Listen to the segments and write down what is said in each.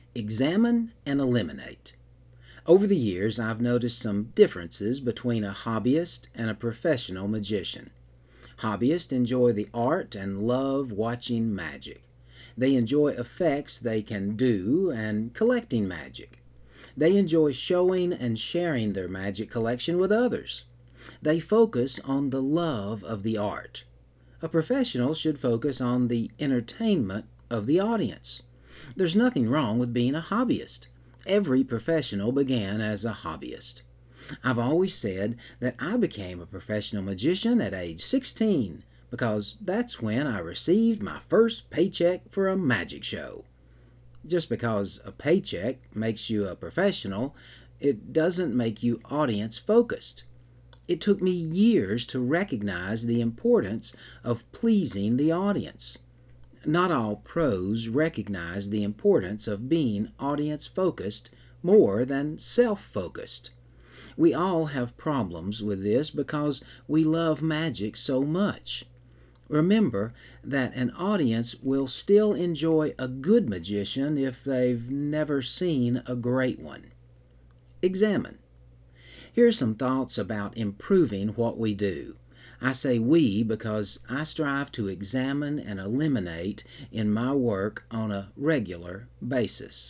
Examine and eliminate. Over the years, I've noticed some differences between a hobbyist and a professional magician. Hobbyists enjoy the art and love watching magic. They enjoy effects they can do and collecting magic. They enjoy showing and sharing their magic collection with others. They focus on the love of the art. A professional should focus on the entertainment of the audience. There's nothing wrong with being a hobbyist. Every professional began as a hobbyist. I've always said that I became a professional magician at age 16 because that's when I received my first paycheck for a magic show. Just because a paycheck makes you a professional, it doesn't make you audience focused. It took me years to recognize the importance of pleasing the audience. Not all pros recognize the importance of being audience focused more than self focused. We all have problems with this because we love magic so much. Remember that an audience will still enjoy a good magician if they've never seen a great one. Examine. Here are some thoughts about improving what we do. I say we because I strive to examine and eliminate in my work on a regular basis.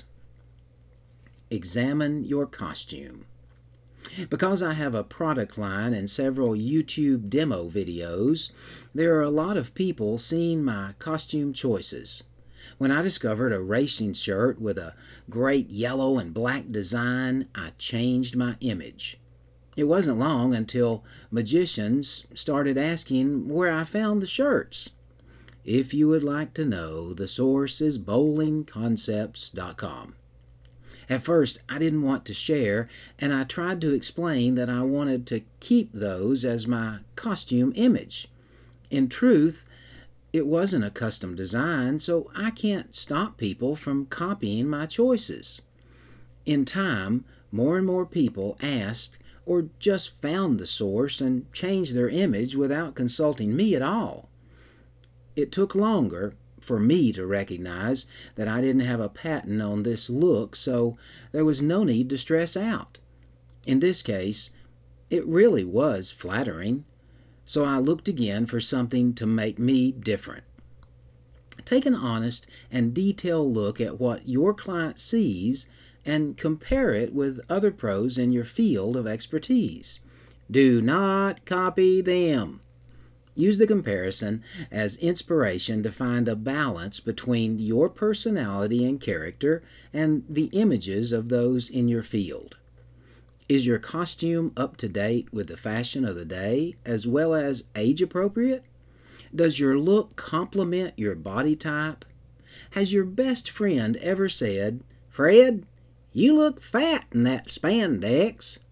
Examine your costume. Because I have a product line and several YouTube demo videos, there are a lot of people seeing my costume choices. When I discovered a racing shirt with a great yellow and black design, I changed my image. It wasn't long until magicians started asking where I found the shirts. If you would like to know, the source is bowlingconcepts.com. At first, I didn't want to share, and I tried to explain that I wanted to keep those as my costume image. In truth, it wasn't a custom design, so I can't stop people from copying my choices. In time, more and more people asked or just found the source and changed their image without consulting me at all. It took longer for me to recognize that I didn't have a patent on this look, so there was no need to stress out. In this case, it really was flattering, so I looked again for something to make me different. Take an honest and detailed look at what your client sees and compare it with other pros in your field of expertise. Do not copy them. Use the comparison as inspiration to find a balance between your personality and character and the images of those in your field. Is your costume up to date with the fashion of the day as well as age appropriate? Does your look complement your body type? Has your best friend ever said, "Fred, you look fat in that spandex"?